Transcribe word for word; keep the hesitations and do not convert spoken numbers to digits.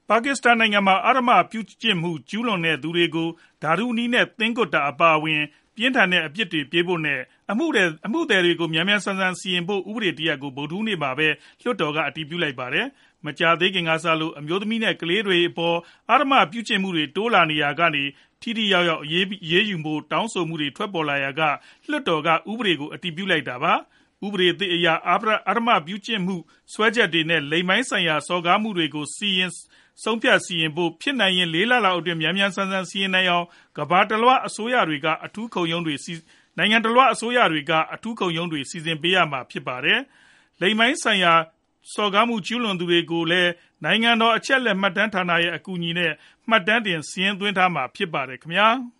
ပါကစ္စတန်နိုင်ငံမှာအဓမ္မပြုကျင့်မှုကျူးလွန်တဲ့သူတွေကိုဓာတုနည်းနဲ့သင်္ကွတ်တာအပါအဝင်ပြင်းထန်တဲ့အပြစ်တွေပေးဖို့နဲ့အမှုတွေအမှုတွေကိုမြန်မြန်ဆန်ဆန်စီရင်ဖို့ဥပဒေတရပ်ကိုဗုဒ္ဓဟူးနေ့မှာပဲလွှတ်တော်ကအတည်ပြုလိုက်ပါတယ်။မကြာသေးခင်ကစလို့အမျိုးသမီးနဲ့ကလေးတွေအပေါ်အဓမ္မပြုကျင့်မှုတွေတိုးလာနေရာကနေထိထိရောက်ရောက်အရေးရေးယူဖို့တောင်းဆိုမှုတွေထွက်ပေါ်လာရာကလွှတ်တော်ကဥပဒေကိုအတည်ပြုလိုက်တာပါ။ဥပဒေသစ်အရအဓမ္မပြုကျင့်မှုစွဲချက်တွေနဲ့လိင်ပိုင်းဆိုင်ရာစော်ကားမှုတွေကိုစီရင်ဆုံးဖြတ်စီရင်ဖို့ဖြစ်နိုင်ရင်လေးလလောက်အတွင်းမြန်မြန်ဆန်ဆန်စီရင်နိုင်အောင်ကမ္ဘာတလွှားအစိုးရတွေကအထူးခုံရုံးတွေနိုင်ငံတလွှားအစိုးရတွေကအထူးခုံရုံးတွေစီစဉ်ပေးရမှာဖြစ်ပါတယ်။လိင်ပိုင်းဆိုင်ရာစော်ကားမှုကျူးလွန်သူတွေကိုလည်းနိုင်ငံတော်အချက်အလက်မှတ်တမ်းဌာနရဲ့အကူအညီနဲ့မှတ်တမ်းတင်စာရင်းသွင်းထားမှာဖြစ်ပါတယ်ခင်ဗျာ။